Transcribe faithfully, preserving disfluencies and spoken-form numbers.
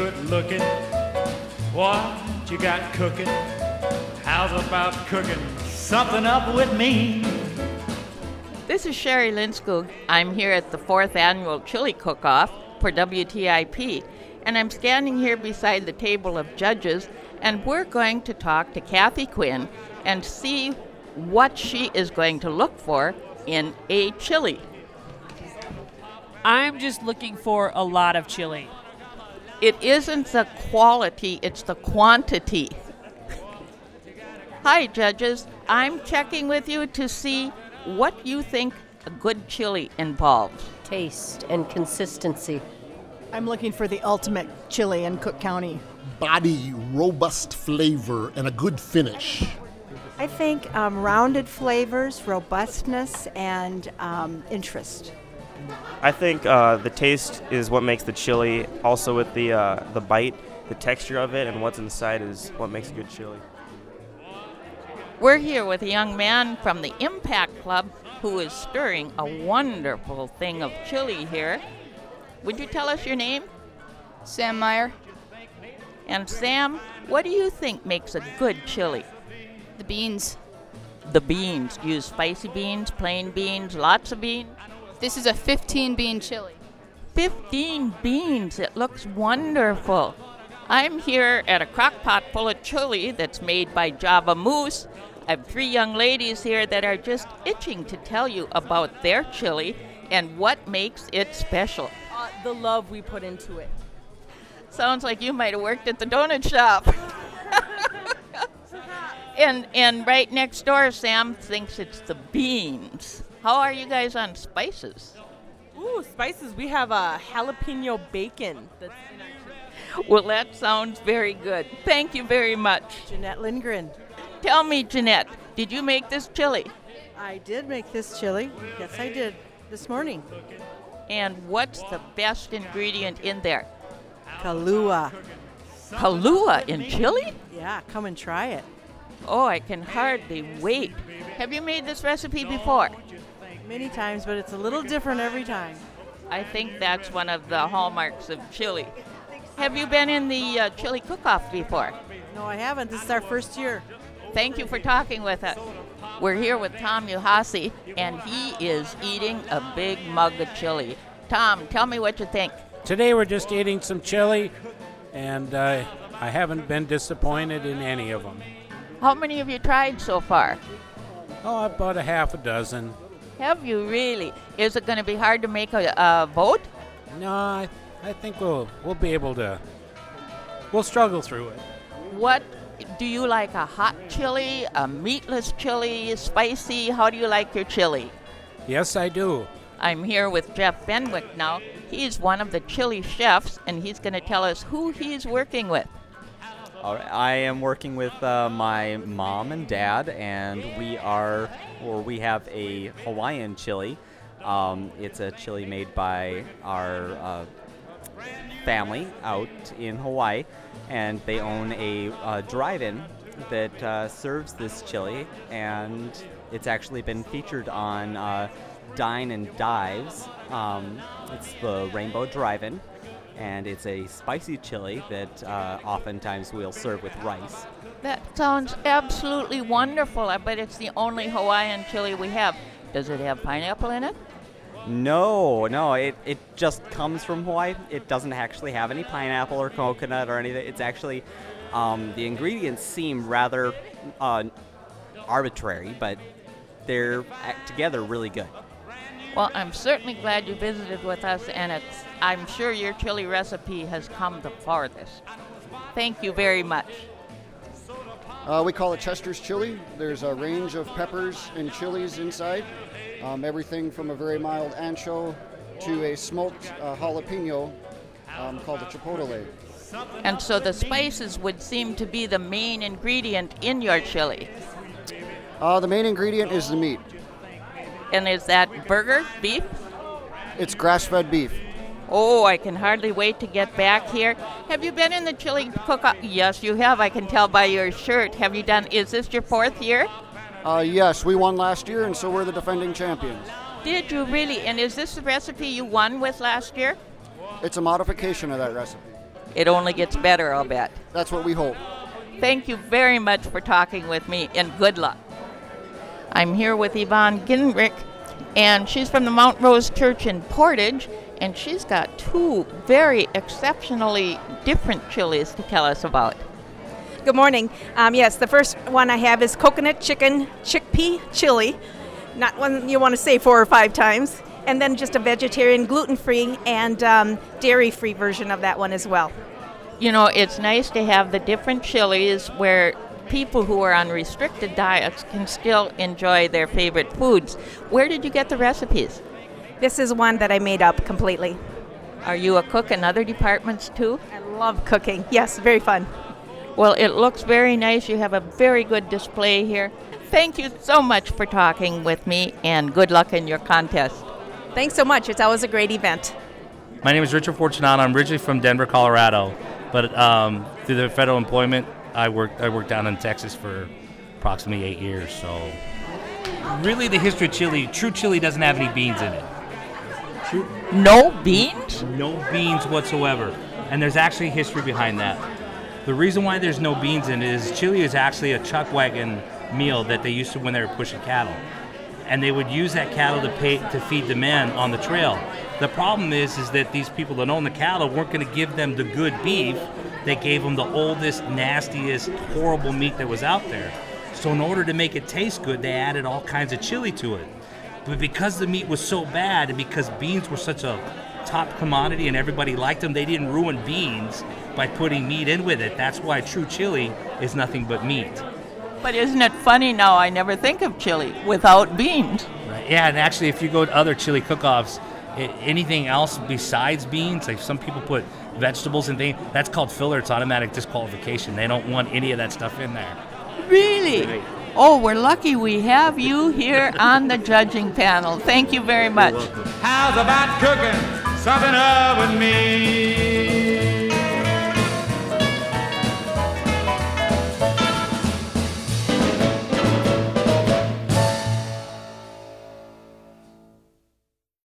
good looking. What you got cooking? How's about cooking something up with me? This is Sherry Lindskog. I'm here at the fourth annual Chili Cook-Off for W T I P, and I'm standing here beside the table of judges, and we're going to talk to Kathy Quinn and see what she is going to look for in a chili. I'm just looking for a lot of chili. It isn't the quality, it's the quantity. Hi, judges. I'm checking with you to see what you think a good chili involves. Taste and consistency. I'm looking for the ultimate chili in Cook County. Body, robust flavor, and a good finish. I think um, rounded flavors, robustness, and um, interest. I think uh, the taste is what makes the chili. Also with the uh, the bite, the texture of it, and what's inside is what makes a good chili. We're here with a young man from the Impact Club who is stirring a wonderful thing of chili here. Would you tell us your name? Sam Meyer. And Sam, what do you think makes a good chili? The beans. The beans. Do you use spicy beans, plain beans, lots of beans? This is a fifteen bean chili. fifteen beans. It looks wonderful. I'm here at a crock pot full of chili that's made by Java Moose. I have three young ladies here that are just itching to tell you about their chili and what makes it special. Uh, the love we put into it. Sounds like you might have worked at the donut shop. and and right next door, Sam thinks it's the beans. How are you guys on spices? Ooh, spices. We have a jalapeno bacon that's in our chili. Well, that sounds very good. Thank you very much. Jeanette Lindgren. Tell me, Jeanette, did you make this chili? I did make this chili. Yes, I did. This morning. And what's the best ingredient in there? Kahlua. Kahlua in chili? Yeah, come and try it. Oh, I can hardly wait. Have you made this recipe before? Many times, but it's a little different every time. I think that's one of the hallmarks of chili. Have you been in the uh, chili cook-off before? No, I haven't. This is our first year. Thank you for talking with us. We're here with Tom Uhasi, and he is eating a big mug of chili. Tom, tell me what you think. Today we're just eating some chili, and uh, I haven't been disappointed in any of them. How many have you tried so far? Oh, about a half a dozen. Have you really? Is it going to be hard to make a, a vote? No, I, I think we'll we'll be able to. We'll struggle through it. What do you like? A hot chili, a meatless chili, spicy? How do you like your chili? Yes, I do. I'm here with Jeff Benwick now. He's one of the chili chefs, and he's going to tell us who he's working with. All right, I am working with uh, my mom and dad, and we are, or we have a Hawaiian chili. Um, it's a chili made by our uh, family out in Hawaii, and they own a uh, drive-in that uh, serves this chili, and it's actually been featured on uh, Dine and Dives. Um, it's the Rainbow Drive-In. And it's a spicy chili that uh, oftentimes we'll serve with rice. That sounds absolutely wonderful. I bet it's the only Hawaiian chili we have. Does it have pineapple in it? No, no, it, it just comes from Hawaii. It doesn't actually have any pineapple or coconut or anything. It's actually, um, the ingredients seem rather uh, arbitrary, but they're together really good. Well, I'm certainly glad you visited with us, and it's, I'm sure your chili recipe has come the farthest. Thank you very much. Uh, we call it Chester's chili. There's a range of peppers and chilies inside. Um, everything from a very mild ancho to a smoked uh, jalapeno um, called a chipotle. And so the spices would seem to be the main ingredient in your chili. Uh, the main ingredient is the meat. And is that burger, beef? It's grass-fed beef. Oh, I can hardly wait to get back here. Have you been in the chili cook-off? Yes, you have. I can tell by your shirt. Have you done, is this your fourth year? Uh, yes, we won last year, and so we're the defending champions. Did you really? And is this the recipe you won with last year? It's a modification of that recipe. It only gets better, I'll bet. That's what we hope. Thank you very much for talking with me, and good luck. I'm here with Yvonne Gingrich, and she's from the Mount Rose Church in Portage, and she's got two very exceptionally different chilies to tell us about. Good morning. Um, yes, the first one I have is coconut chicken chickpea chili, not one you want to say four or five times, and then just a vegetarian, gluten-free, and um, dairy-free version of that one as well. You know, it's nice to have the different chilies where people who are on restricted diets can still enjoy their favorite foods. Where did you get the recipes? This is one that I made up completely. Are you a cook in other departments too? I love cooking. Yes, very fun. Well, it looks very nice. You have a very good display here. Thank you so much for talking with me, and good luck in your contest. Thanks so much. It's always a great event. My name is Richard Fortunato. I'm originally from Denver, Colorado, but um, through the federal employment, I worked I worked down in Texas for approximately eight years. So, really, the history of chili, true chili doesn't have any beans in it. True. No beans? No beans whatsoever. And there's actually history behind that. The reason why there's no beans in it is chili is actually a chuck wagon meal that they used to when they were pushing cattle. And they would use that cattle to pay to feed the men on the trail. The problem is, is that these people that own the cattle weren't going to give them the good beef. They gave them the oldest, nastiest, horrible meat that was out there. So in order to make it taste good, they added all kinds of chili to it. But because the meat was so bad, and because beans were such a top commodity and everybody liked them, they didn't ruin beans by putting meat in with it. That's why true chili is nothing but meat. But isn't it funny now, I never think of chili without beans. Right. Yeah, and actually if you go to other chili cook-offs, anything else besides beans, like some people put vegetables and things, that's called filler. It's automatic disqualification. They don't want any of that stuff in there. Really? Right. Oh, we're lucky we have you here on the judging panel. Thank you very much. How's about cooking something up with me?